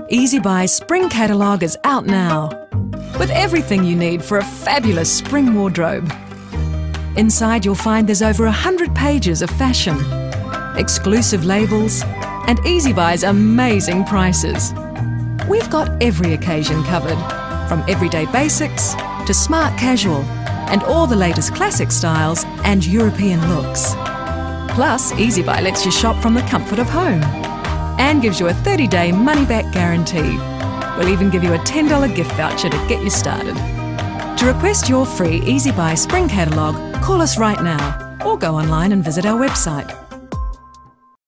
EasyBuy's spring catalogue is out now, with everything you need for a fabulous spring wardrobe. Inside you'll find there's over 100 pages of fashion, exclusive labels, and EasyBuy's amazing prices. We've got every occasion covered, from everyday basics to smart casual, and all the latest classic styles and European looks. Plus, EasyBuy lets you shop from the comfort of home and gives you a 30-day money-back guarantee. We'll even give you a $10 gift voucher to get you started. To request your free EasyBuy spring catalogue, call us right now or go online and visit our website.